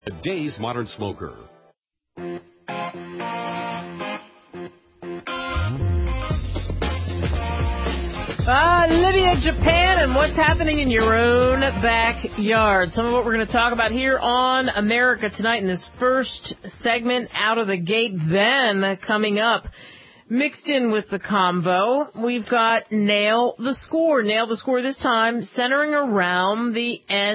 Today's Modern Smoker. Libya, Japan, and what's happening in your own backyard. Some of what we're going to talk about here on America Tonight in this first segment out of the gate. Then, coming up, mixed in with the combo, we've got Nail the Score. Nail the Score this time centering around the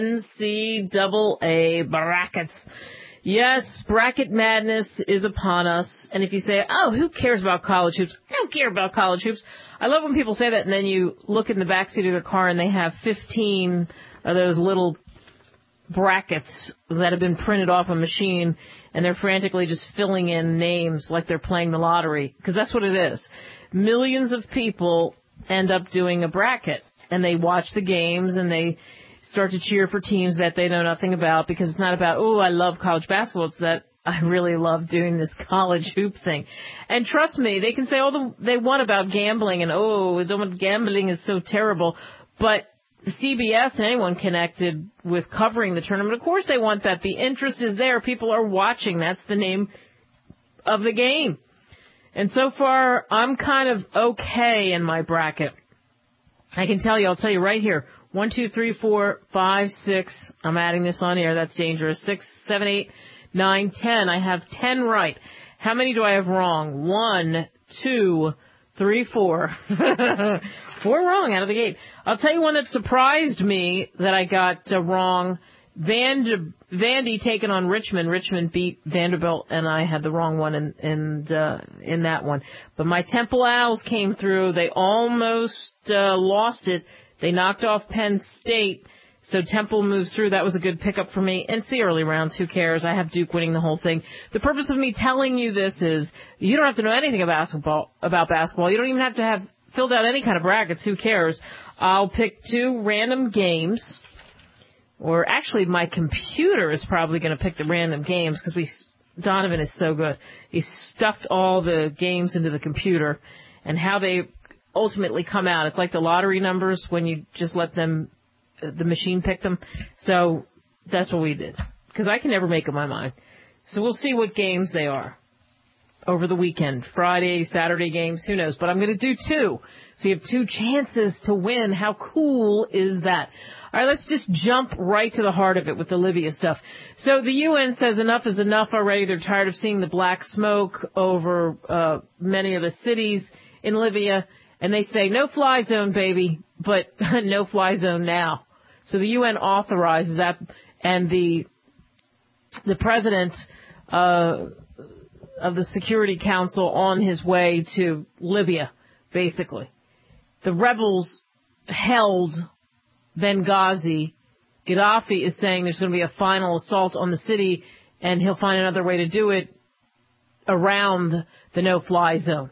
NCAA brackets. Yes, bracket madness is upon us. And if you say, oh, who cares about college hoops? I don't care about college hoops. I love when people say that, and then you look in the backseat of their car and they have 15 of those little brackets that have been printed off a machine, and they're frantically just filling in names like they're playing the lottery, because that's what it is. Millions of people end up doing a bracket, and they watch the games, and they start to cheer for teams that they know nothing about, because it's not about, oh, I love college basketball. It's that I really love doing this college hoop thing. And trust me, they can say all they want about gambling and, oh, gambling is so terrible. But CBS and anyone connected with covering the tournament, of course they want that. The interest is there. People are watching. That's the name of the game. And so far, I'm kind of okay in my bracket. I can tell you, I'll tell you right here. 1, 2, 3, 4, 5, 6. I'm adding this on here. That's dangerous. 6, 7, 8, 9, 10. I have 10 right. How many do I have wrong? 1, 2, 3, 4. 4 wrong out of the gate. I'll tell you one that surprised me that I got wrong. Vandy taking on Richmond. Richmond beat Vanderbilt, and I had the wrong one in that one. But my Temple Owls came through. They almost lost it. They knocked off Penn State, so Temple moves through. That was a good pickup for me. And it's the early rounds. Who cares? I have Duke winning the whole thing. The purpose of me telling you this is you don't have to know anything about basketball. You don't even have to have filled out any kind of brackets. Who cares? I'll pick 2 random games. Or actually, my computer is probably going to pick the random games because Donovan is so good. He stuffed all the games into the computer, and how they ultimately come out. It's like the lottery numbers when you just let them, the machine pick them. So that's what we did, because I can never make up my mind. So we'll see what games they are over the weekend. Friday, Saturday games, who knows? But I'm going to do 2. So you have 2 chances to win. How cool is that? All right, let's just jump right to the heart of it with the Libya stuff. So the UN says enough is enough already. They're tired of seeing the black smoke over many of the cities in Libya. And they say, no-fly zone, baby, but no-fly zone now. So the UN authorizes that, and the president of the Security Council on his way to Libya, basically. The rebels held Benghazi. Gaddafi is saying there's going to be a final assault on the city, and he'll find another way to do it around the no-fly zone.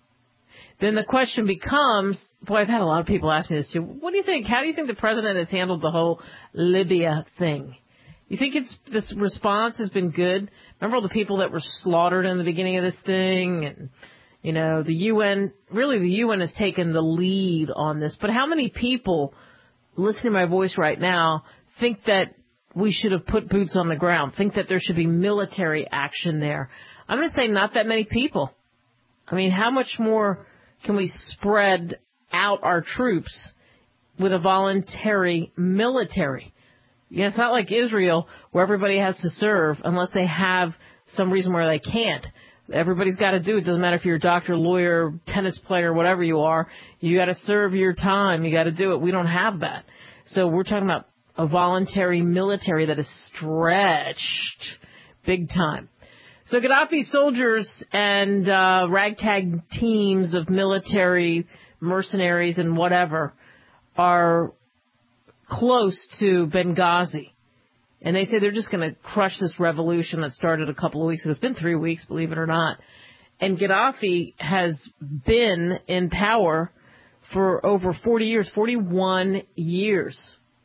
Then the question becomes, boy, I've had a lot of people ask me this too. What do you think? How do you think the president has handled the whole Libya thing? You think this response has been good? Remember all the people that were slaughtered in the beginning of this thing? And, you know, the UN has taken the lead on this. But how many people, listening to my voice right now, think that we should have put boots on the ground, think that there should be military action there? I'm going to say not that many people. I mean, how much more can we spread out our troops with a voluntary military? Yeah, it's not like Israel where everybody has to serve unless they have some reason where they can't. Everybody's got to do it. Doesn't matter if you're a doctor, lawyer, tennis player, whatever you are. You got to serve your time. You got to do it. We don't have that. So we're talking about a voluntary military that is stretched big time. So Gaddafi soldiers and ragtag teams of military mercenaries and whatever are close to Benghazi. And they say they're just going to crush this revolution that started a couple of weeks ago. It's been 3 weeks, believe it or not. And Gaddafi has been in power for over 40 years, 41 years.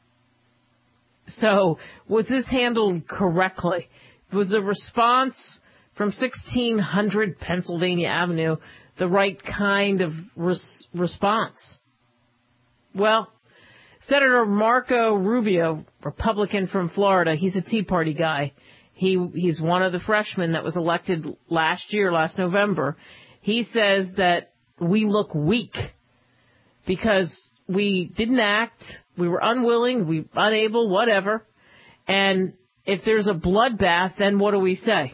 So was this handled correctly? Was the response from 1600 Pennsylvania Avenue the right kind of response? Well, Senator Marco Rubio, Republican from Florida, he's a Tea Party guy. He's one of the freshmen that was elected last November. He says that we look weak because we didn't act, we were unwilling, we unable, whatever. And if there's a bloodbath, then what do we say?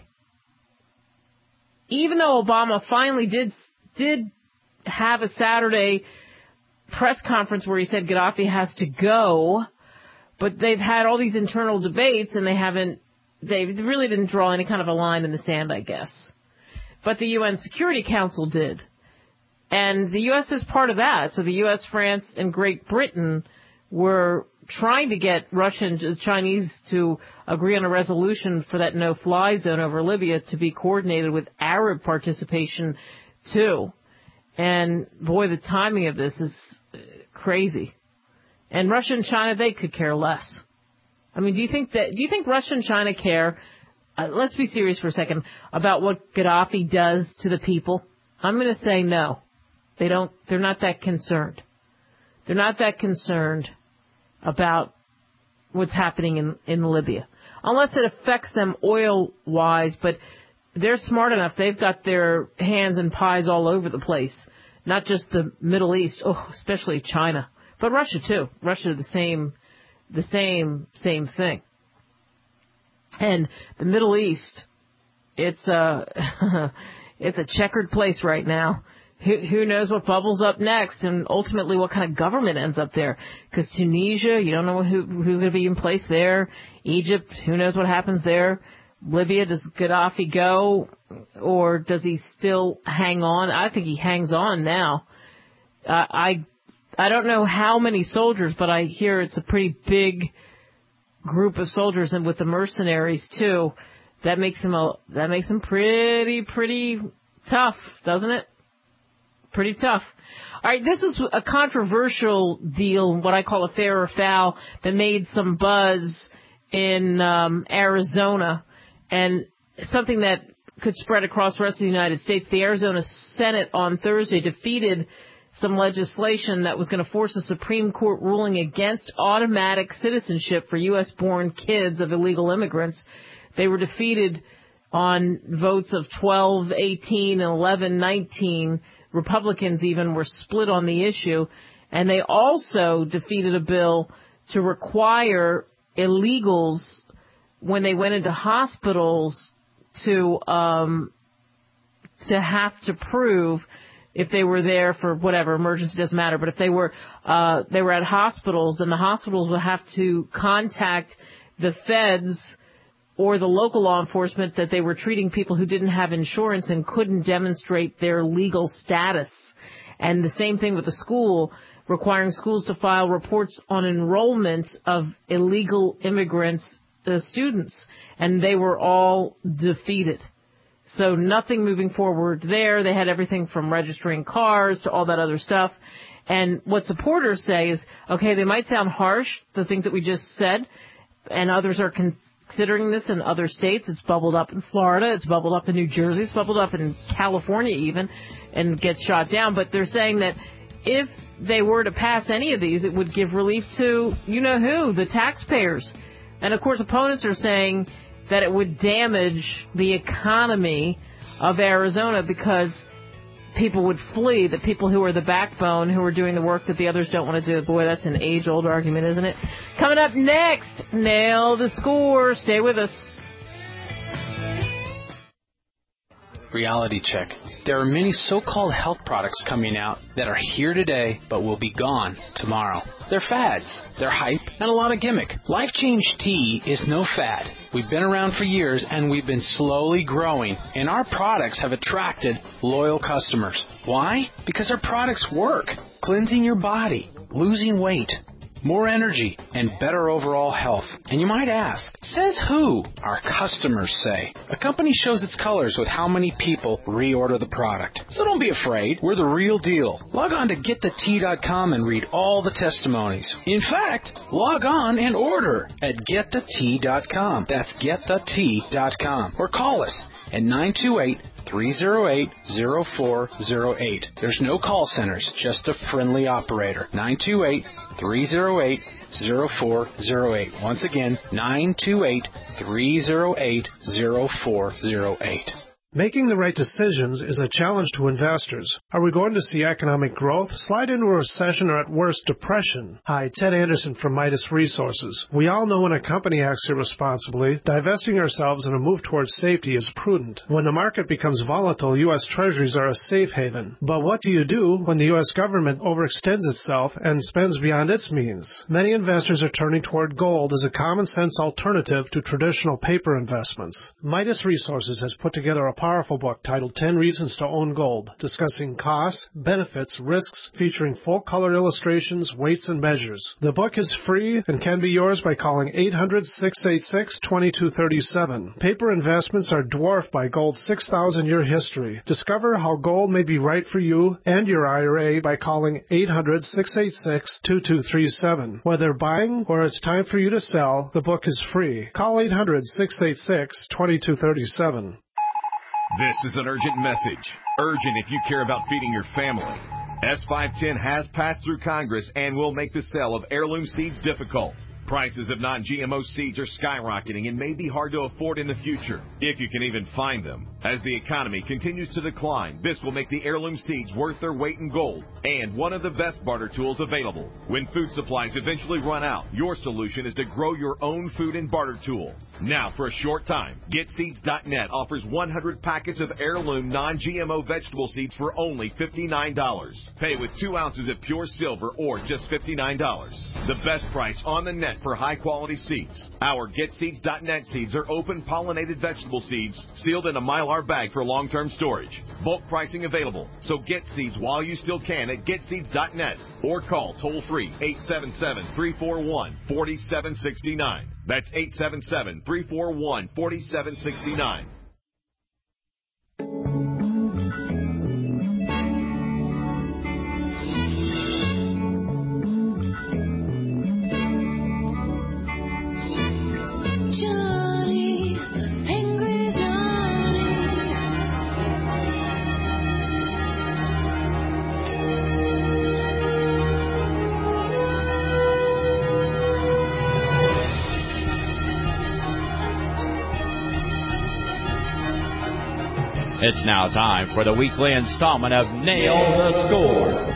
Even though Obama finally did have a Saturday press conference where he said Gaddafi has to go, but they've had all these internal debates and they really didn't draw any kind of a line in the sand, I guess. But the UN Security Council did. And the U.S. is part of that. So the U.S., France, and Great Britain were trying to get Russia and the Chinese to agree on a resolution for that no-fly zone over Libya to be coordinated with Arab participation, too. And, boy, the timing of this is crazy. And Russia and China, they could care less. I mean, do you think Russia and China care, let's be serious for a second, about what Gaddafi does to the people? I'm going to say no. They're not that concerned. They're not that concerned about what's happening in Libya. Unless it affects them oil-wise, but they're smart enough. They've got their hands in pies all over the place. Not just the Middle East, especially China. But Russia, too. Russia, the same thing. And the Middle East, it's a checkered place right now. Who knows what bubbles up next and ultimately what kind of government ends up there. Because Tunisia, you don't know who's going to be in place there. Egypt, who knows what happens there. Libya, does Gaddafi go or does he still hang on? I think he hangs on now. I don't know how many soldiers, but I hear it's a pretty big group of soldiers, and with the mercenaries too, that makes him pretty tough, doesn't it? Pretty tough. All right, this is a controversial deal, what I call a fair or foul, that made some buzz in Arizona, and something that could spread across the rest of the United States. The Arizona Senate on Thursday defeated some legislation that was going to force a Supreme Court ruling against automatic citizenship for U.S.-born kids of illegal immigrants. They were defeated on votes of 12-18 and 11-19. Republicans even were split on the issue. And they also defeated a bill to require illegals, when they went into hospitals, to have to prove if they were there for whatever emergency, doesn't matter. But if they were at hospitals, then the hospitals would have to contact the feds or the local law enforcement that they were treating people who didn't have insurance and couldn't demonstrate their legal status. And the same thing with the school, requiring schools to file reports on enrollment of illegal immigrants, students. And they were all defeated. So nothing moving forward there. They had everything from registering cars to all that other stuff. And what supporters say is, okay, they might sound harsh, the things that we just said, and others are considering this in other states. It's bubbled up in Florida. It's bubbled up in New Jersey. It's bubbled up in California even, and gets shot down. But they're saying that if they were to pass any of these, it would give relief to you-know-who, the taxpayers. And, of course, opponents are saying that it would damage the economy of Arizona because people would flee, the people who are the backbone, who are doing the work that the others don't want to do. Boy, that's an age-old argument, isn't it? Coming up next, Nail the Score. Stay with us. Reality check. There are many so-called health products coming out that are here today but will be gone tomorrow. They're fads, they're hype, and a lot of gimmick. Life Change Tea is no fad. We've been around for years and we've been slowly growing, and our products have attracted loyal customers. Why? Because our products work. Cleansing your body, losing weight, more energy, and better overall health. And you might ask, says who? Our customers say. A company shows its colors with how many people reorder the product. So don't be afraid. We're the real deal. Log on to GetTheTea.com and read all the testimonies. In fact, log on and order at GetTheTea.com. That's GetTheTea.com. Or call us at 928-308-0408. There's no call centers, just a friendly operator. 928-308-0408. 928-308-0408. Once again, 928-308-0408. Making the right decisions is a challenge to investors. Are we going to see economic growth, slide into a recession, or at worst, depression? Hi, Ted Anderson from Midas Resources. We all know when a company acts irresponsibly, divesting ourselves in a move towards safety is prudent. When the market becomes volatile, U.S. Treasuries are a safe haven. But what do you do when the U.S. government overextends itself and spends beyond its means? Many investors are turning toward gold as a common-sense alternative to traditional paper investments. Midas Resources has put together a powerful book titled 10 Reasons to Own Gold, discussing costs, benefits, risks, featuring full-color illustrations, weights, and measures. The book is free and can be yours by calling 800-686-2237. Paper investments are dwarfed by gold's 6,000-year history. Discover how gold may be right for you and your IRA by calling 800-686-2237. Whether buying or it's time for you to sell, the book is free. Call 800-686-2237. This is an urgent message. Urgent if you care about feeding your family. S510 has passed through Congress and will make the sale of heirloom seeds difficult. Prices of non-GMO seeds are skyrocketing and may be hard to afford in the future, if you can even find them. As the economy continues to decline, this will make the heirloom seeds worth their weight in gold and one of the best barter tools available. When food supplies eventually run out, your solution is to grow your own food and barter tool. Now, for a short time, GetSeeds.net offers 100 packets of heirloom non-GMO vegetable seeds for only $59. Pay with 2 ounces of pure silver or just $59. The best price on the net for high-quality seeds. Our GetSeeds.net seeds are open pollinated vegetable seeds sealed in a Mylar bag for long-term storage. Bulk pricing available, so get seeds while you still can at GetSeeds.net or call toll-free 877-341-4769. That's 877-341-4769. Johnny, angry Johnny. It's now time for the weekly installment of Nail the Score.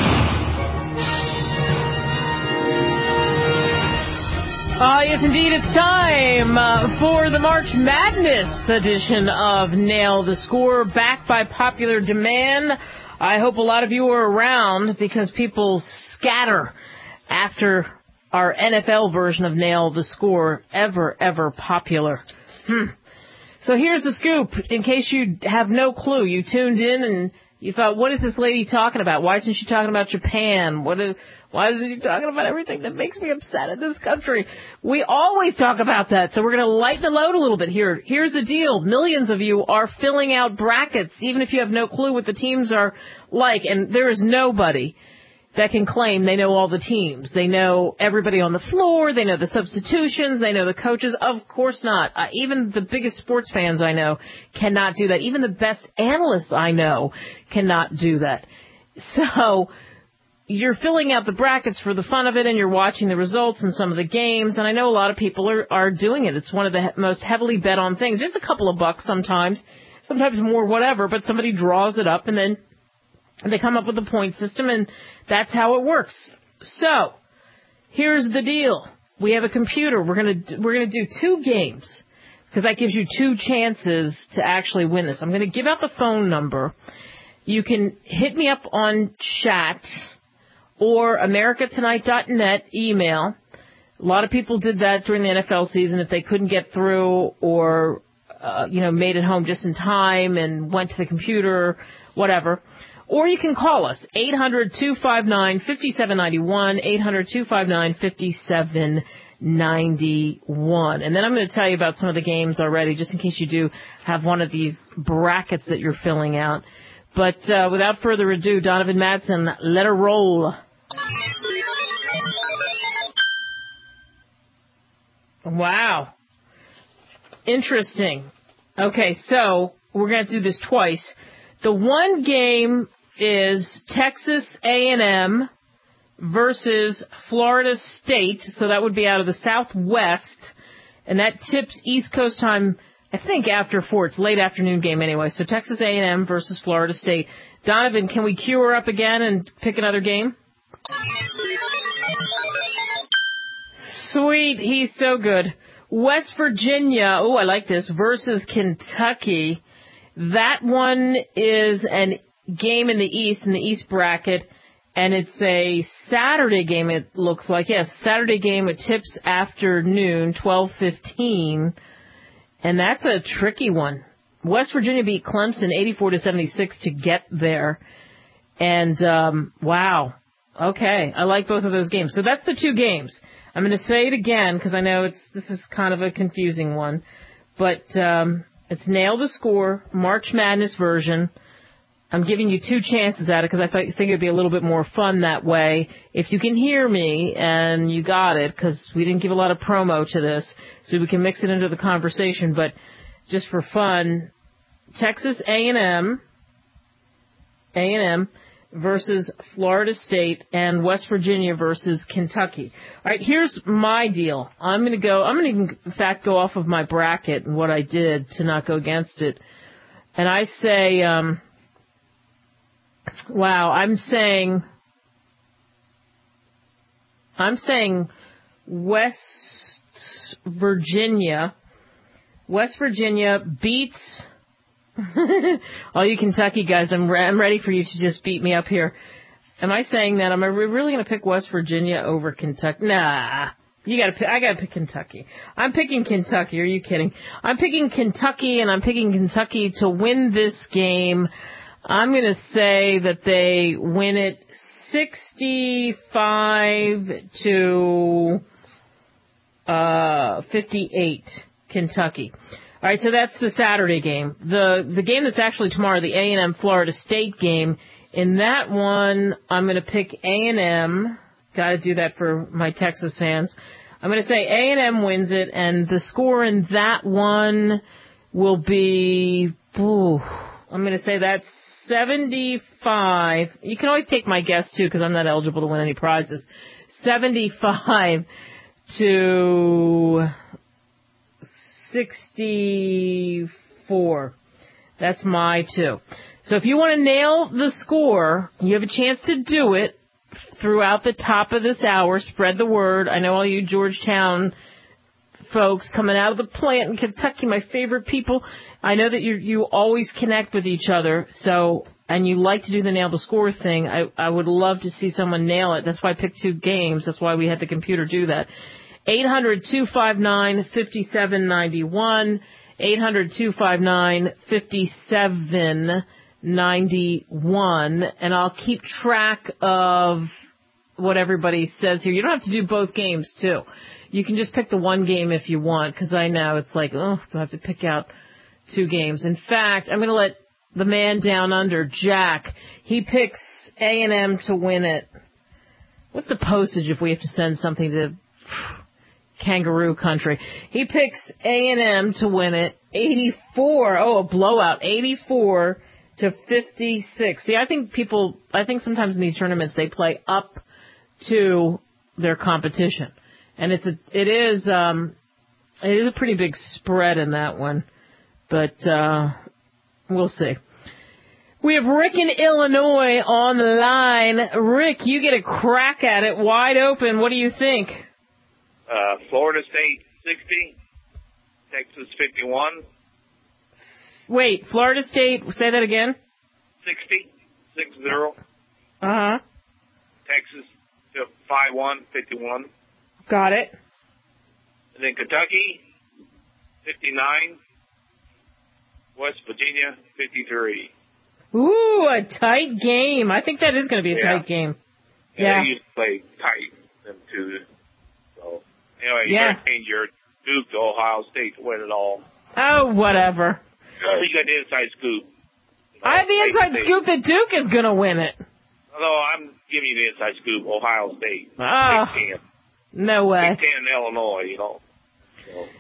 Yes, indeed, it's time for the March Madness edition of Nail the Score, back by popular demand. I hope a lot of you are around because people scatter after our NFL version of Nail the Score, ever popular. So here's the scoop. In case you have no clue, you tuned in and you thought, what is this lady talking about? Why isn't she talking about Japan? Why isn't she talking about everything that makes me upset in this country? We always talk about that, so we're going to lighten the load a little bit here. Here's the deal. Millions of you are filling out brackets, even if you have no clue what the teams are like, and there is nobody that can claim they know all the teams. They know everybody on the floor. They know the substitutions. They know the coaches. Of course not. Even the biggest sports fans I know cannot do that. Even the best analysts I know cannot do that. So you're filling out the brackets for the fun of it, and you're watching the results in some of the games, and I know a lot of people are doing it. It's one of the most heavily bet on things. Just a couple of bucks sometimes more, whatever, but somebody draws it up, and then they come up with a point system, and that's how it works. So here's the deal. We have a computer. We're gonna do 2 games because that gives you 2 chances to actually win this. I'm going to give out the phone number. You can hit me up on chat or americatonight.net email. A lot of people did that during the NFL season if they couldn't get through or made it home just in time and went to the computer, whatever. Or you can call us, 800-259-5791, 800-259-5791. And then I'm going to tell you about some of the games already, just in case you do have one of these brackets that you're filling out. But without further ado, Donovan Madsen, let her roll. Wow. Interesting. Okay, so we're going to do this twice. The one game is Texas A&M versus Florida State. So that would be out of the Southwest. And that tips East Coast time, I think, after 4. It's late afternoon game anyway. So Texas A&M versus Florida State. Donovan, can we cue her up again and pick another game? Sweet. He's so good. West Virginia, I like this, versus Kentucky. That one is an game in the East bracket, and it's a Saturday game, it looks like. Yes, Saturday game. It tips afternoon, 12:15, and that's a tricky one. West Virginia beat Clemson 84-76 to get there, and wow. Okay, I like both of those games. So that's the 2 games. I'm going to say it again because I know this is kind of a confusing one, but it's Nail the Score, March Madness version. I'm giving you 2 chances at it because I think it'd be a little bit more fun that way. If you can hear me and you got it, because we didn't give a lot of promo to this, so we can mix it into the conversation. But just for fun, Texas A&M versus Florida State, and West Virginia versus Kentucky. All right, here's my deal. I'm going to in fact go off of my bracket and what I did to not go against it. And I say, I'm saying West Virginia beats all you Kentucky guys. I'm ready for you to just beat me up here. Am I saying that? Am I really going to pick West Virginia over Kentucky? Nah. I gotta pick Kentucky. I'm picking Kentucky. Are you kidding? I'm picking Kentucky, and I'm picking Kentucky to win this game. I'm going to say that they win it 65-58, Kentucky. All right, so that's the Saturday game. The game that's actually tomorrow, the A&M Florida State game. In that one, I'm going to pick A&M. Got to do that for my Texas fans. I'm going to say A&M wins it, and the score in that one will be, I'm going to say that's 75. You can always take my guess, too, because I'm not eligible to win any prizes. 75-64. That's my 2. So if you want to nail the score, you have a chance to do it throughout the top of this hour. Spread the word. I know all you Georgetown folks coming out of the plant in Kentucky, my favorite people. I know that you always connect with each other. So, and you like to do the nail the score thing. I would love to see someone nail it. That's why I picked 2 games. That's why we had the computer do that. 800-259-5791. 800-259-5791. And I'll keep track of what everybody says here. You don't have to do both games, too. You can just pick the one game if you want, because I know it's like, so I have to pick out 2 games. In fact, I'm going to let the man down under, Jack. He picks A&M to win it. What's the postage if we have to send something to kangaroo country? He picks A&M to win it 84. A blowout, 84-56. See, I think sometimes in these tournaments they play up to their competition, and it is a pretty big spread in that one, but we'll see. We have Rick in Illinois on the line. Rick, you get a crack at it, wide open. What do you think? Florida State 60, Texas 51. Wait, Florida State, say that again? 60. Uh-huh. Texas 51. Got it. And then Kentucky 59. West Virginia 53. Ooh, a tight game. I think that is going to be a tight game. Yeah. They used to play tight, them two. So, anyway, you got to change your Duke to Ohio State to win it all. Oh, whatever. You got the inside scoop. I have the inside scoop that Duke is going to win it. No, I'm giving you the inside scoop, Ohio State. Oh, Big 10. No way. Big 10 in Illinois, So.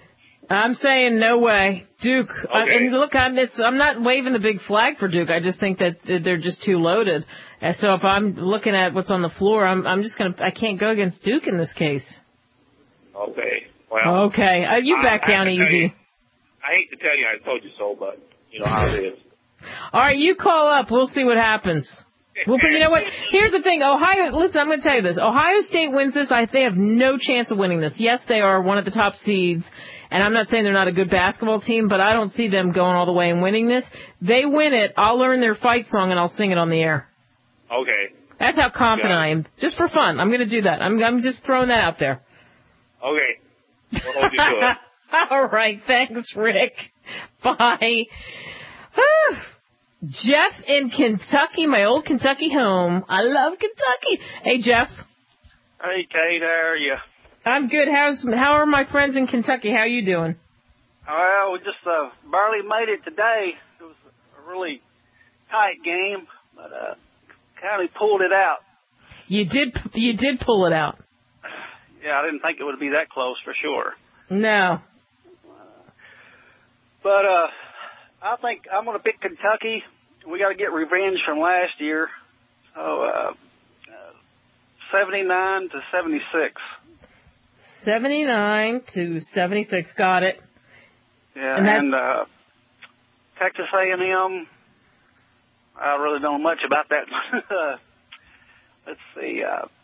I'm saying no way. Duke. Okay. And look, I'm not waving the big flag for Duke. I just think that they're just too loaded. And so if I'm looking at what's on the floor, I can't go against Duke in this case. Okay. Well. Okay. You back down easy. I hate to tell you I told you so, but you know how it is. All right, you call up. We'll see what happens. Well, you know what? Here's the thing. Listen, I'm going to tell you this. Ohio State wins this. They have no chance of winning this. Yes, they are one of the top seeds, and I'm not saying they're not a good basketball team, but I don't see them going all the way and winning this. They win it. I'll learn their fight song, and I'll sing it on the air. Okay. That's how confident I am. Just for fun. I'm going to do that. I'm just throwing that out there. Okay. We'll hold you to it. All right. Thanks, Rick. Bye. Jeff in Kentucky, my old Kentucky home. I love Kentucky. Hey, Jeff. Hey, Kate. How are you? I'm good. How are my friends in Kentucky? How are you doing? Well, we just barely made it today. It was a really tight game, but kind of pulled it out. You did pull it out. Yeah, I didn't think it would be that close for sure. No. But I think I'm going to pick Kentucky. We got to get revenge from last year. So 79 to 76. 79 to 76. Got it. Yeah, and Texas A&M, I really don't know much about that. Let's see,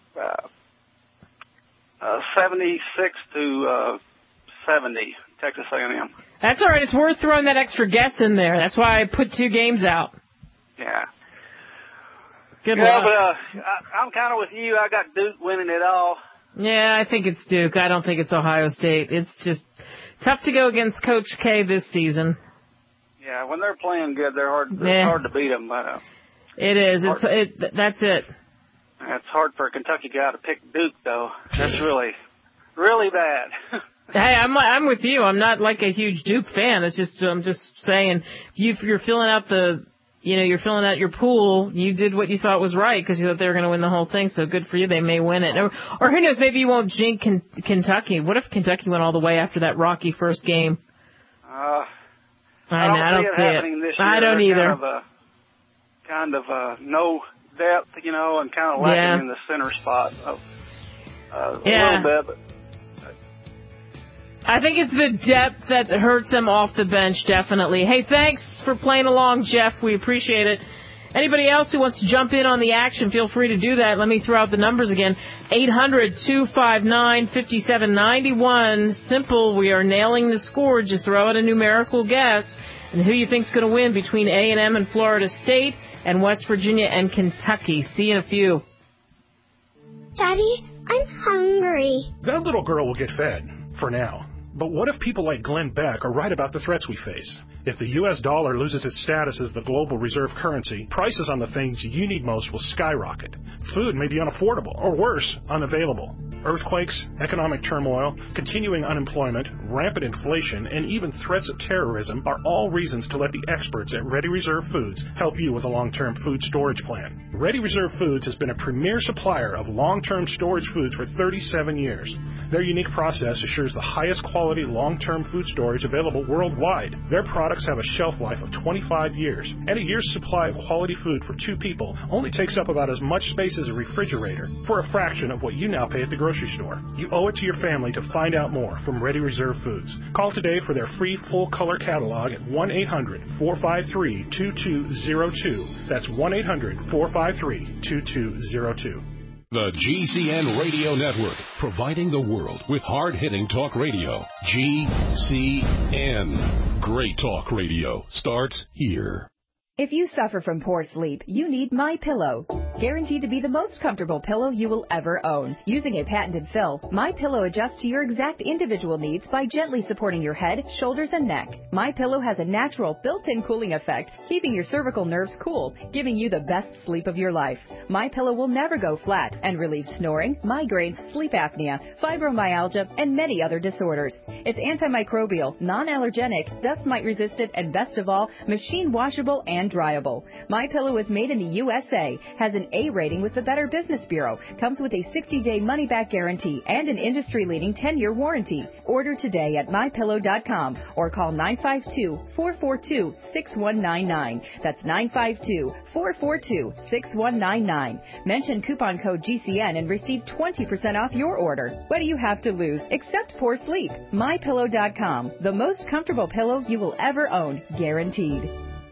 76 to 70, Texas A&M. That's all right. It's worth throwing that extra guess in there. That's why I put two games out. Yeah. Good luck. But I'm kind of with you. I got Duke winning it all. Yeah, I think it's Duke. I don't think it's Ohio State. It's just tough to go against Coach K this season. Yeah, when they're playing good, they're hard. It's hard to beat them. But, it is. That's it. It's hard for a Kentucky guy to pick Duke, though. That's really, really bad. Hey, I'm with you. I'm not like a huge Duke fan. I'm just saying, you're filling out you're filling out your pool. You did what you thought was right because you thought they were going to win the whole thing. So good for you. They may win it. Or who knows? Maybe you won't jinx Kentucky. What if Kentucky went all the way after that rocky first game? I don't see it. This year. I don't either. Kind of no depth, and kind of lacking in the center spot. A little bit, but. I think it's the depth that hurts them off the bench, definitely. Hey, thanks for playing along, Jeff. We appreciate it. Anybody else who wants to jump in on the action, feel free to do that. Let me throw out the numbers again. 800-259-5791. Simple. We are nailing the score. Just throw out a numerical guess. And who you think's going to win between A&M and Florida State and West Virginia and Kentucky. See you in a few. Daddy, I'm hungry. That little girl will get fed, for now. But what if people like Glenn Beck are right about the threats we face? If the U.S. dollar loses its status as the global reserve currency, prices on the things you need most will skyrocket. Food may be unaffordable, or worse, unavailable. Earthquakes, economic turmoil, continuing unemployment, rampant inflation, and even threats of terrorism are all reasons to let the experts at Ready Reserve Foods help you with a long-term food storage plan. Ready Reserve Foods has been a premier supplier of long-term storage foods for 37 years. Their unique process assures the highest quality long-term food storage available worldwide. Their products have a shelf life of 25 years, and a year's supply of quality food for 2 people only takes up about as much space as a refrigerator for a fraction of what you now pay at the grocery store. You owe it to your family to find out more from Ready Reserve Foods. Call today for their free full-color catalog at 1-800-453-2202. That's 1-800-453-2202. The GCN Radio Network, providing the world with hard-hitting talk radio. GCN. Great talk radio starts here. If you suffer from poor sleep, you need MyPillow. Guaranteed to be the most comfortable pillow you will ever own. Using a patented fill, MyPillow adjusts to your exact individual needs by gently supporting your head, shoulders, and neck. MyPillow has a natural built-in cooling effect, keeping your cervical nerves cool, giving you the best sleep of your life. MyPillow will never go flat and relieves snoring, migraines, sleep apnea, fibromyalgia, and many other disorders. It's antimicrobial, non-allergenic, dust mite resistant, and best of all, machine washable and dryable. MyPillow is made in the USA, has an A rating with the Better Business Bureau. Comes with a 60-day money-back guarantee and an industry-leading 10-year warranty. Order today at MyPillow.com or call 952-442-6199. That's 952-442-6199. Mention coupon code GCN and receive 20% off your order. What do you have to lose except poor sleep? MyPillow.com, the most comfortable pillow you will ever own, guaranteed.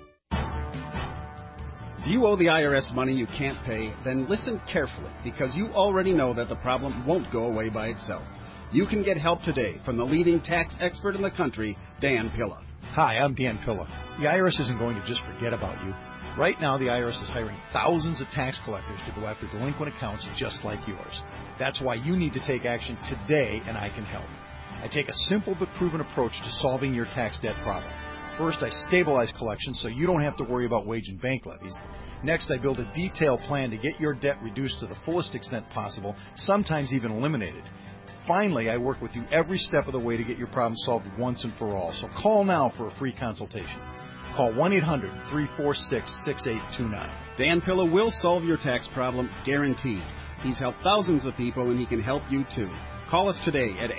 Do you owe the IRS money you can't pay? Then listen carefully, because you already know that the problem won't go away by itself. You can get help today from the leading tax expert in the country, Dan Pilla. Hi, I'm Dan Pilla. The IRS isn't going to just forget about you. Right now, the IRS is hiring thousands of tax collectors to go after delinquent accounts just like yours. That's why you need to take action today, and I can help. I take a simple but proven approach to solving your tax debt problem. First, I stabilize collections so you don't have to worry about wage and bank levies. Next, I build a detailed plan to get your debt reduced to the fullest extent possible, sometimes even eliminated. Finally, I work with you every step of the way to get your problem solved once and for all. So call now for a free consultation. Call 1-800-346-6829. Dan Pilla will solve your tax problem, guaranteed. He's helped thousands of people, and he can help you too. Call us today at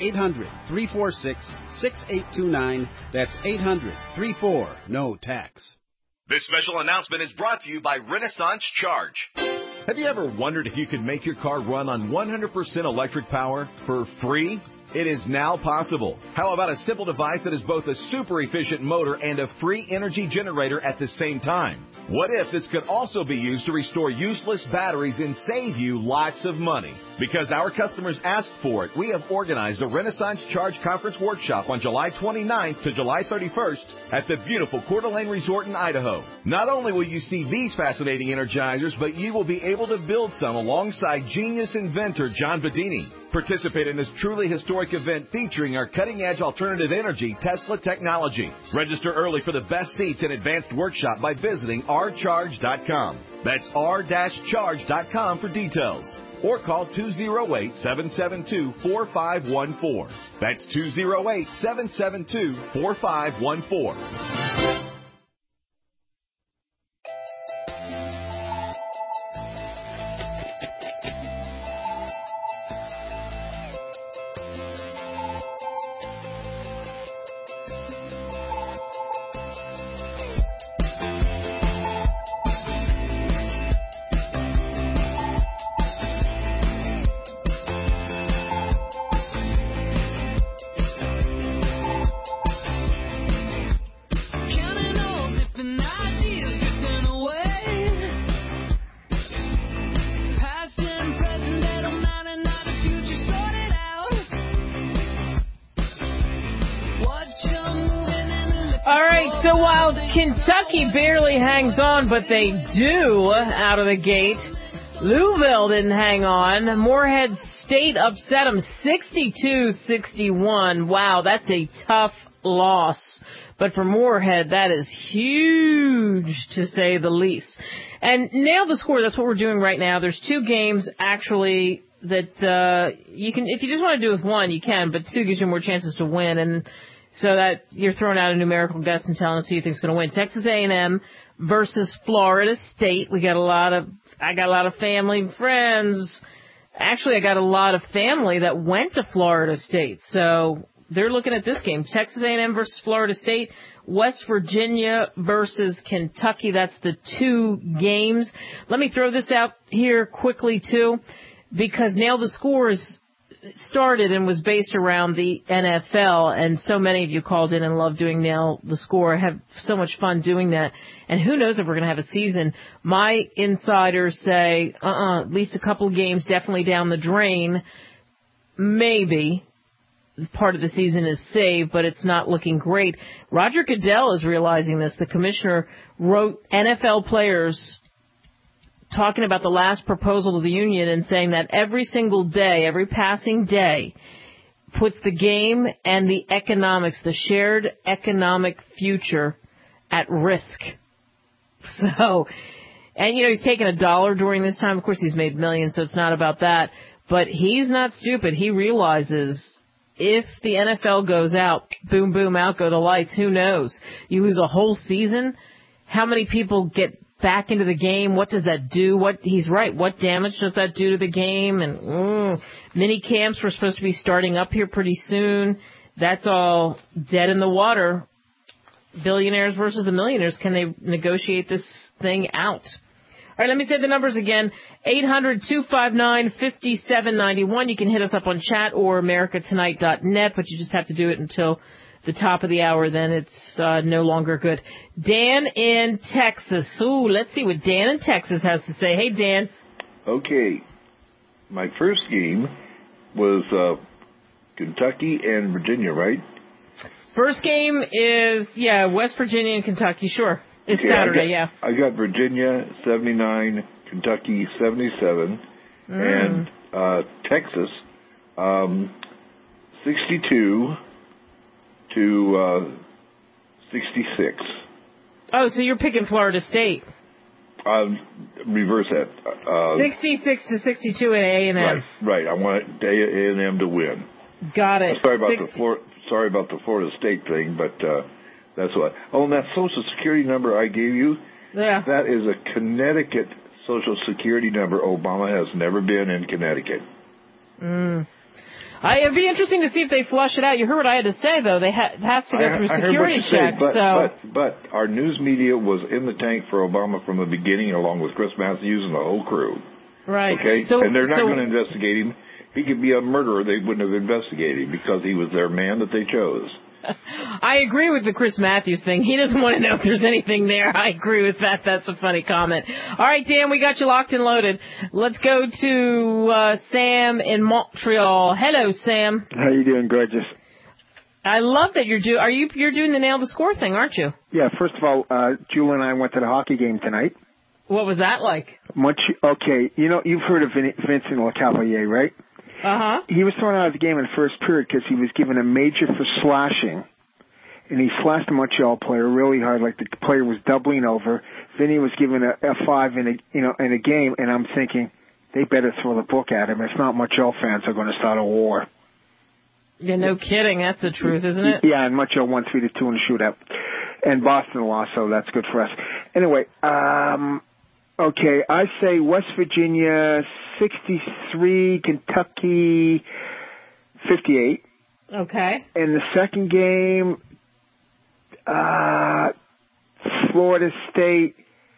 800-346-6829. That's 800-34-NO-TAX. This special announcement is brought to you by Renaissance Charge. Have you ever wondered if you could make your car run on 100% electric power for free? It is now possible. How about a simple device that is both a super efficient motor and a free energy generator at the same time? What if this could also be used to restore useless batteries and save you lots of money? Because our customers asked for it, we have organized a Renaissance Charge Conference Workshop on July 29th to July 31st at the beautiful Coeur d'Alene Resort in Idaho. Not only will you see these fascinating energizers, but you will be able to build some alongside genius inventor John Bedini. Participate in this truly historic event featuring our cutting-edge alternative energy Tesla technology. Register early for the best seats and advanced workshop by visiting rcharge.com. That's r-charge.com for details. Or call 208-772-4514. That's 208-772-4514. Kentucky barely hangs on, but they do out of the gate. Louisville didn't hang on. Morehead State upset them 62-61. Wow, that's a tough loss. But for Morehead, that is huge, to say the least. And nail the score, that's what we're doing right now. There's two games, actually, that you can, if you just want to do with one, you can, but two gives you more chances to win. And so that you're throwing out a numerical guess and telling us who you think's going to win. Texas A&M versus Florida State. I got a lot of family and friends. Actually, I got a lot of family that went to Florida State. So they're looking at this game. Texas A&M versus Florida State. West Virginia versus Kentucky. That's the two games. Let me throw this out here quickly, too, because Nail the Scores started and was based around the NFL, and so many of you called in and love doing Nail the Score. I have so much fun doing that, and who knows if we're going to have a season. My insiders say, at least a couple of games definitely down the drain. Maybe part of the season is saved, but it's not looking great. Roger Goodell is realizing this. The commissioner wrote NFL players talking about the last proposal to the union and saying that every single day, every passing day, puts the game and the economics, the shared economic future, at risk. So, and he's taken $1 during this time. Of course, he's made millions, so it's not about that. But he's not stupid. He realizes if the NFL goes out, boom, boom, out go the lights, who knows? You lose a whole season. How many people get back into the game. What does that do? He's right. What damage does that do to the game? And mini camps were supposed to be starting up here pretty soon. That's all dead in the water. Billionaires versus the millionaires. Can they negotiate this thing out? All right, let me say the numbers again. 800-259-5791. You can hit us up on chat or americatonight.net, but you just have to do it until the top of the hour. Then it's no longer good. Dan in Texas. Ooh, let's see what Dan in Texas has to say. Hey, Dan. Okay. My first game was Kentucky and Virginia, right? First game is, West Virginia and Kentucky, sure. It's Saturday, I got Virginia 79, Kentucky 77, and Texas 62 to 66. Oh, so you're picking Florida State. Reverse that. 66 to 62 at A&M. Right. I want A&M to win. Got it. Sorry about the Florida State thing, but that's what. Oh, and that Social Security number I gave you, that is a Connecticut Social Security number. Obama has never been in Connecticut. It'd be interesting to see if they flush it out. You heard what I had to say, though. It has to go through security checks. But our news media was in the tank for Obama from the beginning, along with Chris Matthews and the whole crew. Right. Okay? And they're not going to investigate him. He could be a murderer. They wouldn't have investigated him because he was their man that they chose. I agree with the Chris Matthews thing. He doesn't want to know if there's anything there. I agree with that. That's a funny comment. All right, Dan, we got you locked and loaded. Let's go to Sam in Montreal. Hello, Sam. How you doing, gorgeous? I love that you're doing the nail the score thing, aren't you? Yeah. First of all, Julie and I went to the hockey game tonight. What was that like? Okay. You know, you've heard of Vincent Lecavalier, right? Uh-huh. He was thrown out of the game in the first period because he was given a major for slashing, and he slashed a Montreal player really hard, like the player was doubling over. Vinny was given a 5 in a game, and I'm thinking they better throw the book at him. If not, Montreal fans are going to start a war. Yeah, no kidding. That's the truth, isn't it? Yeah, and Montreal won 3-2 in the shootout, and Boston lost, so that's good for us. Anyway, okay, I say West Virginia 63, Kentucky 58. Okay. And the second game, Florida State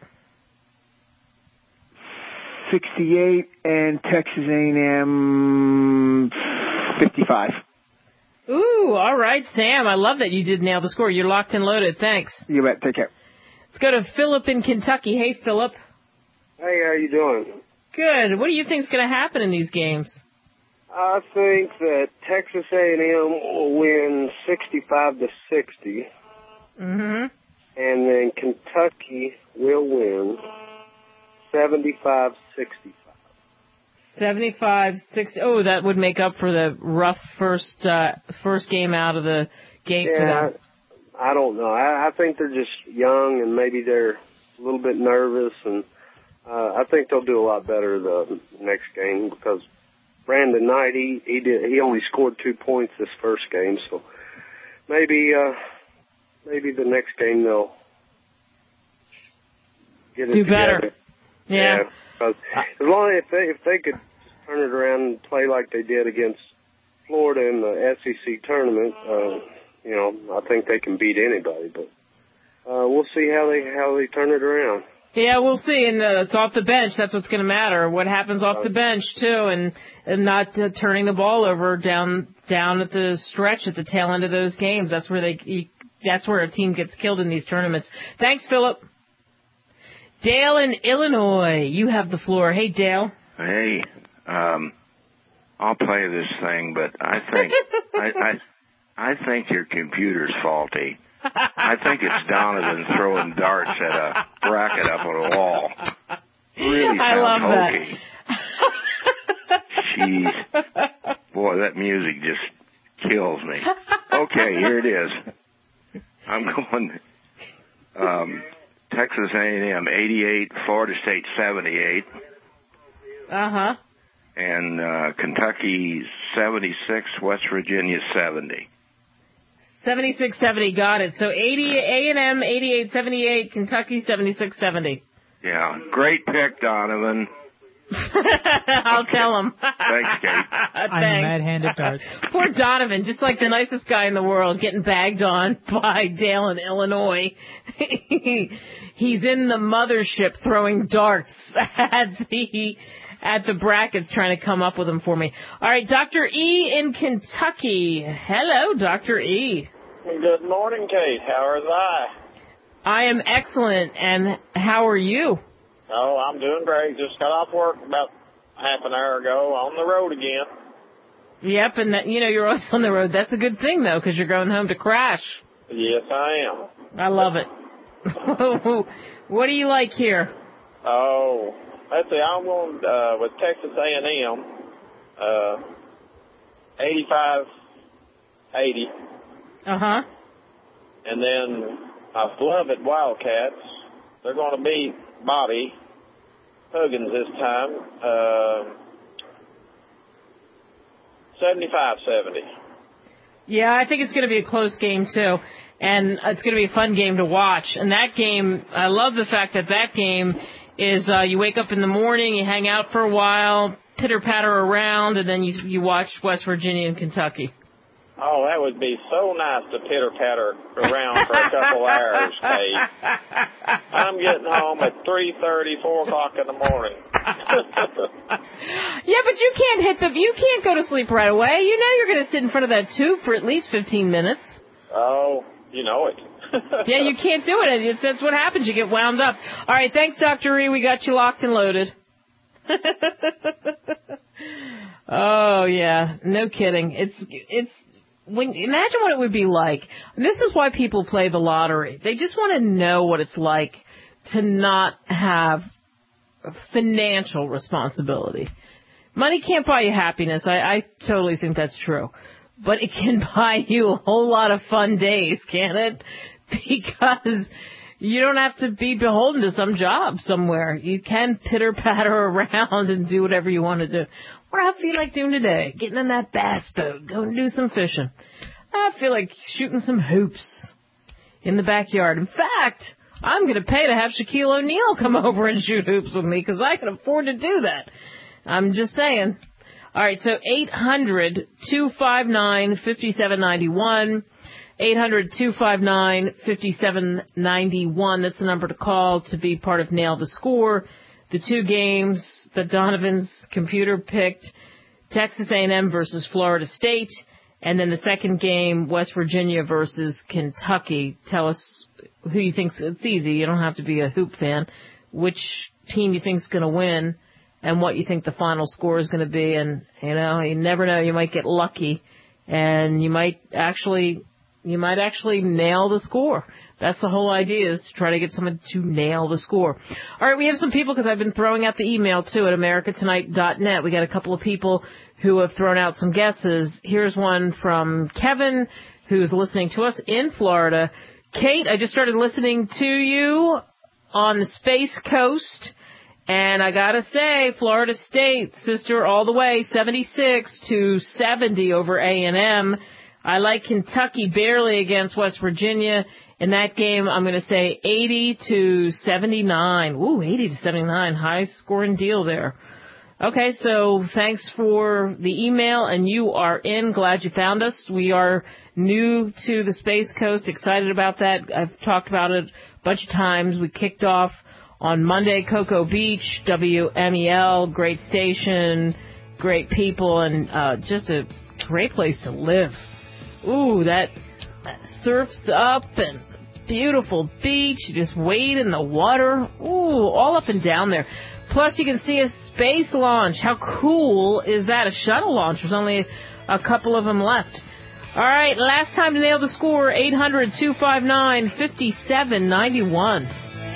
68 and Texas A&M 55. Ooh, all right, Sam. I love that you did nail the score. You're locked and loaded. Thanks. You bet. Take care. Let's go to Philip in Kentucky. Hey, Philip. Hey, how you doing? Good. What do you think is going to happen in these games? I think that Texas A&M will win 65-60. Mm-hmm. And then Kentucky will win 75-65. 75-60. Oh, that would make up for the rough first game out of the gate for them. I don't know. I think they're just young and maybe they're a little bit nervous, and I think they'll do a lot better the next game because Brandon Knight, he only scored 2 points this first game, so maybe the next game they'll get it do together. Better. Yeah. Because as long as if they could turn it around and play like they did against Florida in the SEC tournament, I think they can beat anybody. But we'll see how they turn it around. Yeah, we'll see. And it's off the bench. That's what's going to matter. What happens off the bench too, and not turning the ball over down at the stretch at the tail end of those games. That's where a team gets killed in these tournaments. Thanks, Philip. Dale in Illinois, you have the floor. Hey, Dale. Hey, I'll play this thing, but I think I think your computer's faulty. I think it's Donovan throwing darts at a bracket up on a wall. Really sounds hokey. Jeez. Boy, that music just kills me. Okay, here it is. I'm going Texas A&M 88, Florida State 78. Uh-huh. And Kentucky 76, West Virginia 70. 76-70, got it. So 80 A&M 88-78, Kentucky 76-70. Yeah, great pick, Donovan. I'll tell him. Thanks, Kate. I'm a mad hand at darts. Poor Donovan, just like the nicest guy in the world, getting bagged on by Dale in Illinois. He's in the mothership throwing darts at the brackets, trying to come up with them for me. All right, Dr. E in Kentucky. Hello, Dr. E. Good morning, Kate. How are thou? I am excellent, and how are you? Oh, I'm doing great. Just got off work about half an hour ago, on the road again. Yep, and that, you're always on the road. That's a good thing, though, because you're going home to crash. Yes, I am. I love it. What do you like here? Oh, let's see. I'm going with Texas A&M, 85-80. Uh-huh. And then my beloved Wildcats, they're going to beat Bobby Huggins this time, 75-70. Yeah, I think it's going to be a close game, too. And it's going to be a fun game to watch. And that game, I love the fact that game is you wake up in the morning, you hang out for a while, pitter-patter around, and then you watch West Virginia and Kentucky. Oh, that would be so nice to pitter-patter around for a couple hours, Kate. I'm getting home at 3:30, 4 o'clock in the morning. Yeah, but you can't go to sleep right away. You know you're going to sit in front of that tube for at least 15 minutes. Oh, you know it. Yeah, you can't do it. That's what happens. You get wound up. All right, thanks, Dr. E. We got you locked and loaded. Oh, yeah. No kidding. Imagine what it would be like. And this is why people play the lottery. They just want to know what it's like to not have financial responsibility. Money can't buy you happiness. I totally think that's true. But it can buy you a whole lot of fun days, can't it? Because you don't have to be beholden to some job somewhere. You can pitter-patter around and do whatever you want to do. What do I feel like doing today? Getting in that bass boat, going to do some fishing. I feel like shooting some hoops in the backyard. In fact, I'm going to pay to have Shaquille O'Neal come over and shoot hoops with me because I can afford to do that. I'm just saying. All right, so 800-259-5791. 800-259-5791. That's the number to call to be part of Nail the Score. The two games that Donovan's computer picked, Texas A&M versus Florida State, and then the second game, West Virginia versus Kentucky. Tell us who you think's, it's easy, you don't have to be a hoop fan, which team you think's going to win and what you think the final score is going to be. And, you never know, you might get lucky and you might actually nail the score. That's the whole idea, is to try to get someone to nail the score. All right, we have some people, because I've been throwing out the email, too, at americatonight.net. We got a couple of people who have thrown out some guesses. Here's one from Kevin, who's listening to us in Florida. Kate, I just started listening to you on the Space Coast, and I got to say, Florida State, sister all the way, 76-70 over A&M. I like Kentucky barely against West Virginia. In that game, I'm going to say 80-79. Ooh, 80-79. High scoring deal there. Okay, so thanks for the email, and you are in. Glad you found us. We are new to the Space Coast. Excited about that. I've talked about it a bunch of times. We kicked off on Monday, Cocoa Beach, WMEL, great station, great people, and just a great place to live. Ooh, that surf's up and beautiful beach. You just wade in the water. Ooh, all up and down there. Plus, you can see a space launch. How cool is that? A shuttle launch. There's only a couple of them left. All right, last time to nail the score, 800-259-5791.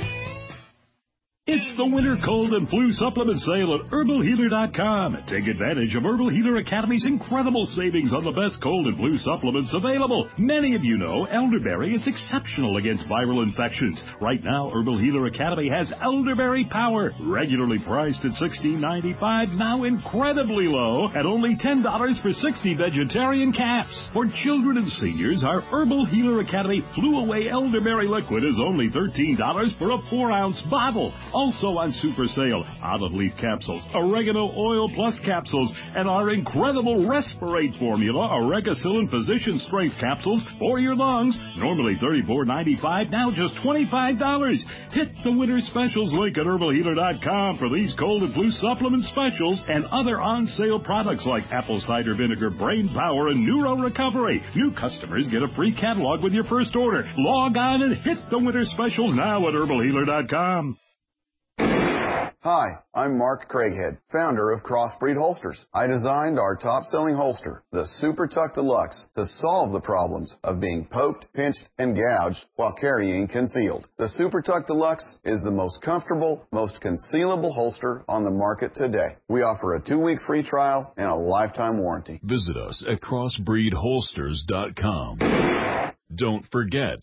It's the winter cold and flu supplement sale at HerbalHealer.com. Take advantage of Herbal Healer Academy's incredible savings on the best cold and flu supplements available. Many of you know elderberry is exceptional against viral infections. Right now, Herbal Healer Academy has Elderberry Power, regularly priced at $16.95, now incredibly low at only $10 for 60 vegetarian caps. For children and seniors, our Herbal Healer Academy Flu Away Elderberry Liquid is only $13 for a 4-ounce bottle. also on super sale. Olive leaf capsules, oregano oil plus capsules, and our incredible Respirate formula, Oregacillin Physician Strength capsules for your lungs. Normally $34.95, now just $25. Hit the winter specials link at herbalhealer.com for these cold and flu supplement specials and other on-sale products like apple cider vinegar, brain power, and neuro recovery. New customers get a free catalog with your first order. Log on and hit the winter specials now at herbalhealer.com. Hi, I'm Mark Craighead, founder of Crossbreed Holsters. I designed our top-selling holster, the Super Tuck Deluxe, to solve the problems of being poked, pinched, and gouged while carrying concealed. The Super Tuck Deluxe is the most comfortable, most concealable holster on the market today. We offer a 2-week free trial and a lifetime warranty. Visit us at crossbreedholsters.com. Don't forget,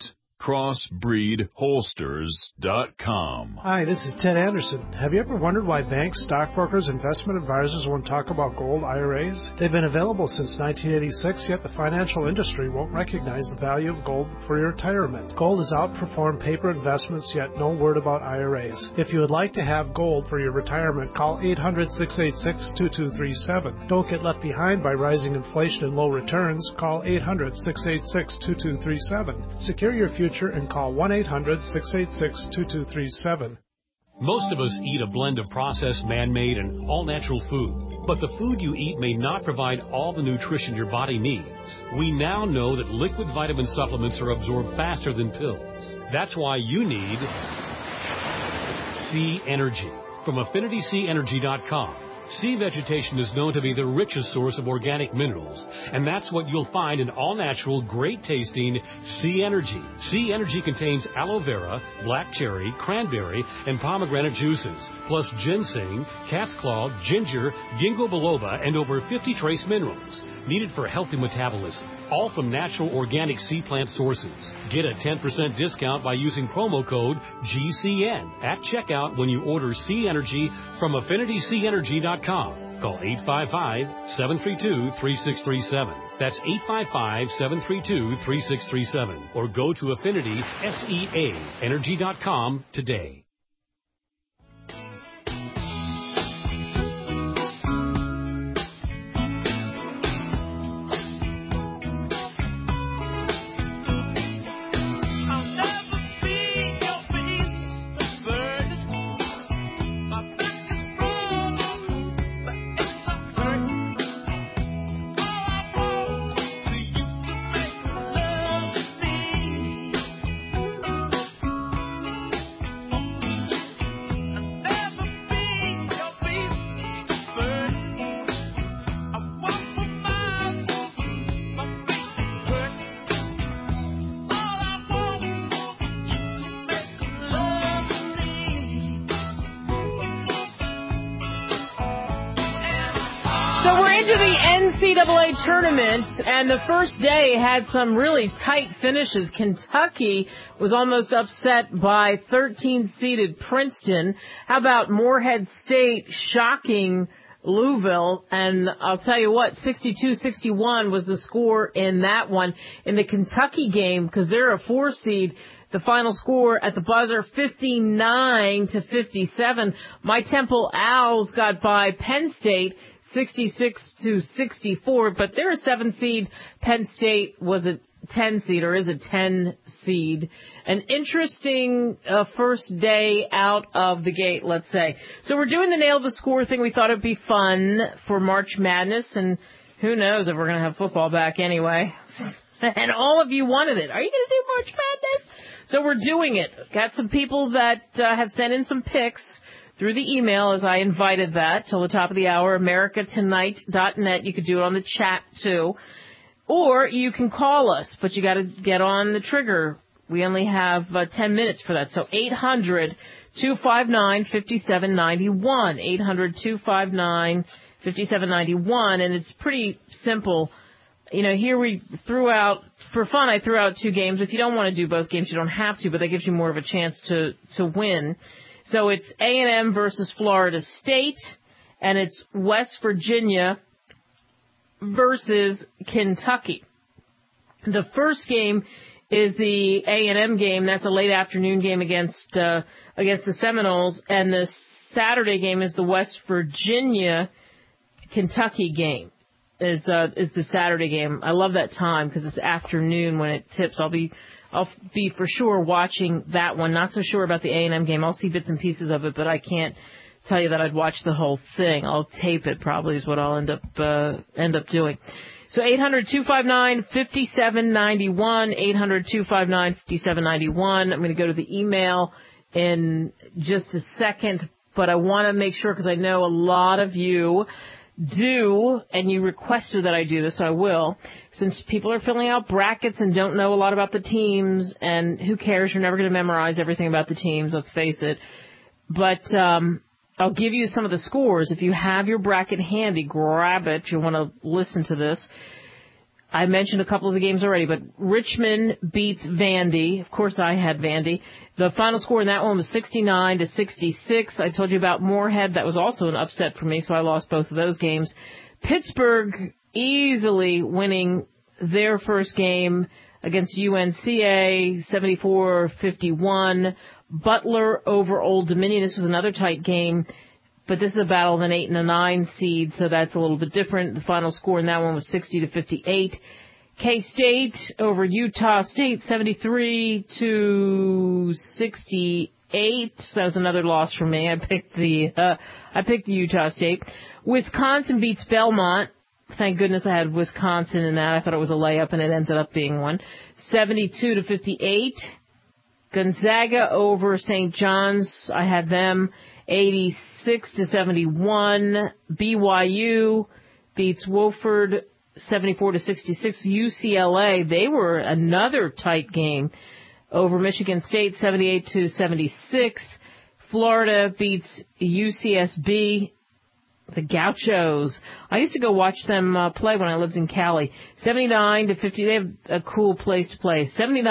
crossbreedholsters.com. Hi, this is Ted Anderson. Have you ever wondered why banks, stockbrokers, investment advisors won't talk about gold IRAs? They've been available since 1986, yet the financial industry won't recognize the value of gold for your retirement. Gold has outperformed paper investments, yet no word about IRAs. If you would like to have gold for your retirement, call 800-686-2237. Don't get left behind by rising inflation and low returns. Call 800-686-2237. Secure your future and call 1-800-686-2237. Most of us eat a blend of processed, man-made, and all-natural food. But the food you eat may not provide all the nutrition your body needs. We now know that liquid vitamin supplements are absorbed faster than pills. That's why you need Sea Energy from AffinitySeaEnergy.com. Sea vegetation is known to be the richest source of organic minerals, and that's what you'll find in all-natural, great-tasting Sea Energy. Sea Energy contains aloe vera, black cherry, cranberry, and pomegranate juices, plus ginseng, cat's claw, ginger, ginkgo biloba, and over 50 trace minerals needed for healthy metabolism, all from natural organic sea plant sources. Get a 10% discount by using promo code GCN at checkout when you order Sea Energy from AffinitySeaEnergy.com. Call 855-732-3637. That's 855-732-3637. Or go to AffinitySeaEnergy.com today. NCAA tournament, and the first day had some really tight finishes. Kentucky was almost upset by 13-seeded Princeton. How about Morehead State shocking Louisville? And I'll tell you what, 62-61 was the score in that one. In the Kentucky game, because they're a 4-seed, the final score at the buzzer, 59-57. My Temple Owls got by Penn State, 66-64, but they're a 7-seed. Penn State was a 10-seed, or is a 10-seed. An interesting first day out of the gate, let's say. So we're doing the Nail the Score thing. We thought it'd be fun for March Madness, and who knows if we're going to have football back anyway. And all of you wanted it. Are you going to do March Madness? So we're doing it. Got some people that have sent in some picks through the email as I invited that till the top of the hour, americatonight.net. You could do it on the chat, too. Or you can call us, but you got to get on the trigger. We only have 10 minutes for that. So 800-259-5791. 800-259-5791. And it's pretty simple. You know, here we threw out, for fun, I threw out 2 games. If you don't want to do both games, you don't have to, but that gives you more of a chance to win. So it's A&M versus Florida State, and it's West Virginia versus Kentucky. The first game is the A&M game. That's a late afternoon game against the Seminoles, and the Saturday game is the West Virginia Kentucky game. Is the Saturday game. I love that time because it's afternoon when it tips. I'll be for sure watching that one. Not so sure about the A&M game. I'll see bits and pieces of it, but I can't tell you that I'd watch the whole thing. I'll tape it probably is what I'll end up doing. So 800-259-5791, 800-259-5791. I'm going to go to the email in just a second, but I want to make sure because I know a lot of you do, and you requested that I do this, so I will. Since people are filling out brackets and don't know a lot about the teams, and who cares, you're never going to memorize everything about the teams, let's face it. But I'll give you some of the scores. If you have your bracket handy, grab it. You'll want to listen to this. I mentioned a couple of the games already, but Richmond beats Vandy. Of course, I had Vandy. The final score in that one was 69-66. I told you about Moorhead. That was also an upset for me, so I lost both of those games. Pittsburgh easily winning their first game against UNCA, 74-51. Butler over Old Dominion. This was another tight game, but this is a battle of an 8 and a 9 seed, so that's a little bit different. The final score in that one was 60-58. K-State over Utah State, 73-68. So that was another loss for me. I picked the Utah State. Wisconsin beats Belmont. Thank goodness I had Wisconsin in that. I thought it was a layup, and it ended up being one. 72-58. Gonzaga over St. John's. I had them 86-71. BYU beats Wofford 74-66. UCLA, they were another tight game over Michigan State 78-76. Florida beats UCSB. The Gauchos. I used to go watch them play when I lived in Cali. 79-50. They have a cool place to play.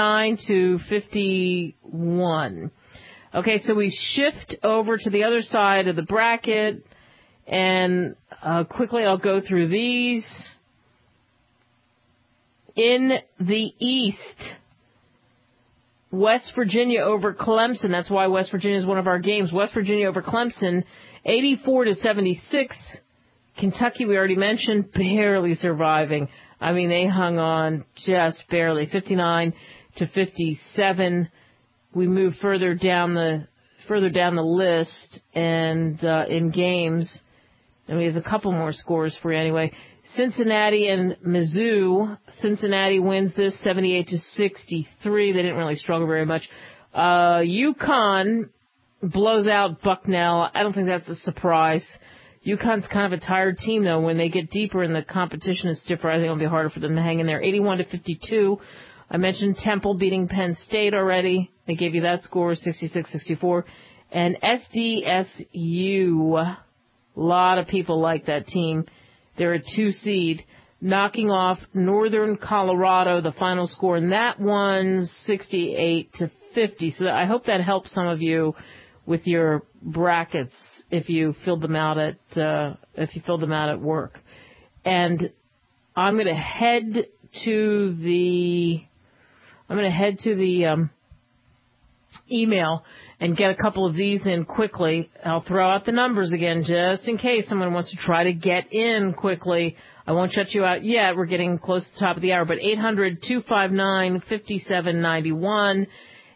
79-51. Okay, so we shift over to the other side of the bracket, and quickly I'll go through these. In the East, West Virginia over Clemson. That's why West Virginia is one of our games. West Virginia over Clemson. 84-76. Kentucky, we already mentioned, barely surviving. I mean, they hung on just barely. 59-57. We move further down the list, and in games, and we have a couple more scores for you anyway. Cincinnati and Mizzou. Cincinnati wins this 78-63. They didn't really struggle very much. UConn blows out Bucknell. I don't think that's a surprise. UConn's kind of a tired team, though. When they get deeper and the competition is stiffer, I think it'll be harder for them to hang in there. 81-52. I mentioned Temple beating Penn State already. They gave you that score, 66-64. And SDSU, a lot of people like that team. They're a 2 seed, knocking off Northern Colorado. The final score in that one, 68-50. So I hope that helps some of you with your brackets if you filled them out at work. And I'm going to head to the email and get a couple of these in quickly. I'll throw out the numbers again just in case someone wants to try to get in quickly. I won't shut you out yet. We're getting close to the top of the hour, but 800-259-5791.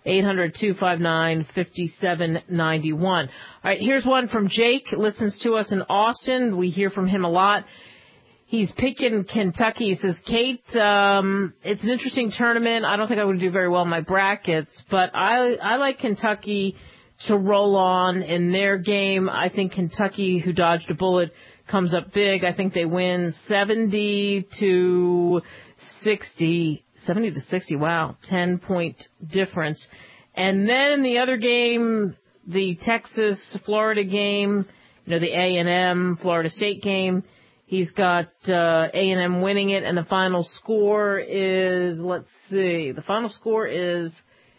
800-259-5791. All right, here's one from Jake. Listens to us in Austin. We hear from him a lot. He's picking Kentucky. He says, Kate, it's an interesting tournament. I don't think I would do very well in my brackets, but I like Kentucky to roll on in their game. I think Kentucky, who dodged a bullet, comes up big. I think they win 70-60. 70-60, wow, 10-point difference. And then the other game, the Texas-Florida game, the A&M Florida State game, he's got A&M winning it, and the final score is, let's see, the final score is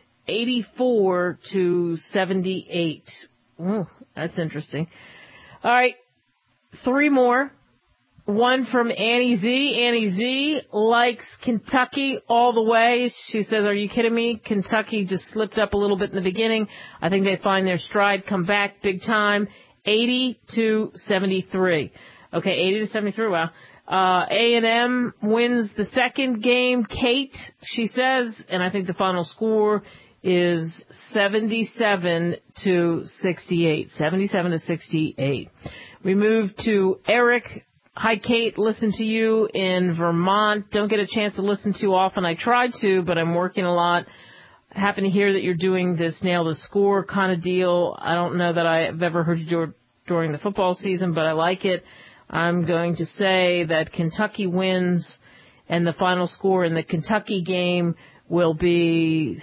84-78. Ooh, that's interesting. All right, 3 more. one from Annie Z. Annie Z likes Kentucky all the way. She says, are you kidding me? Kentucky just slipped up a little bit in the beginning. I think they find their stride, come back big time. 80-73. Okay, 80-73, wow. A&M wins the second game. Kate, she says, and I think the final score is 77-68. 77-68. We move to Eric. Hi, Kate. Listen to you in Vermont. Don't get a chance to listen too often. I tried to, but I'm working a lot. I happen to hear that you're doing this nail the score kind of deal. I don't know that I've ever heard you do it during the football season, but I like it. I'm going to say that Kentucky wins, and the final score in the Kentucky game will be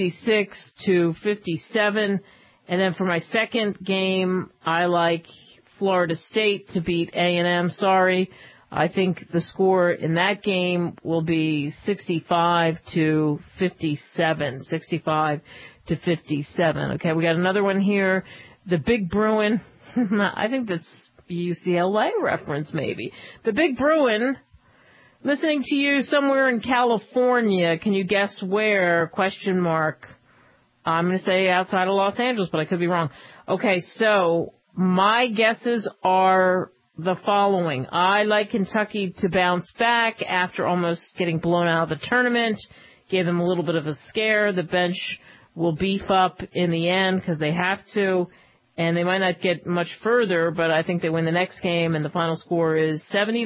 66-57. And then for my second game, I like Florida State to beat A&M. Sorry. I think the score in that game will be 65-57. 65-57. Okay, we got another one here. The Big Bruin. I think that's UCLA reference, maybe. The Big Bruin, listening to you somewhere in California. Can you guess where? Question mark. I'm going to say outside of Los Angeles, but I could be wrong. Okay, so my guesses are the following. I like Kentucky to bounce back after almost getting blown out of the tournament. Gave them a little bit of a scare. The bench will beef up in the end because they have to. And they might not get much further, but I think they win the next game, and the final score is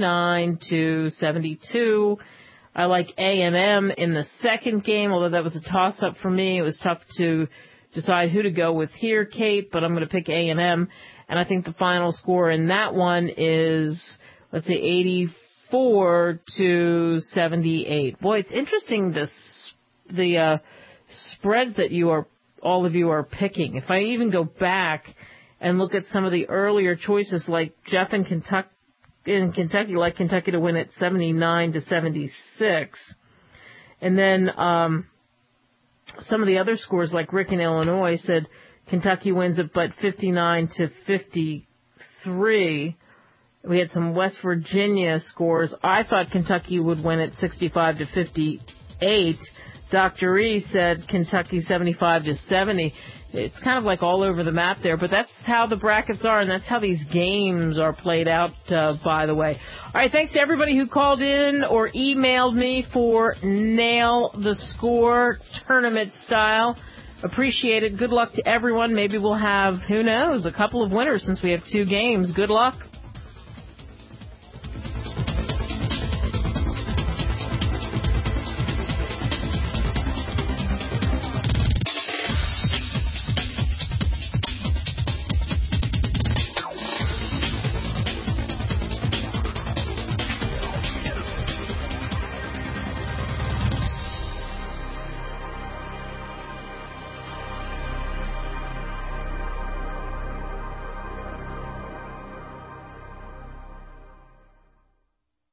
79-72. I like A&M in the second game, although that was a toss-up for me. It was tough to decide who to go with here, Kate, but I'm going to pick A&M. And I think the final score in that one is, let's say, 84-78. Boy, it's interesting the spreads that all of you are picking. If I even go back and look at some of the earlier choices, like Jeff in Kentucky, like Kentucky to win at 79-76. And then some of the other scores, like Rick in Illinois said Kentucky wins it, but 59-53. We had some West Virginia scores. I thought Kentucky would win at 65-58. Dr. E said Kentucky 75-70. It's kind of like all over the map there, but that's how the brackets are, and that's how these games are played out, by the way. All right, thanks to everybody who called in or emailed me for Nail the Score tournament style. Appreciate it. Good luck to everyone. Maybe we'll have, who knows, a couple of winners since we have 2 games. Good luck.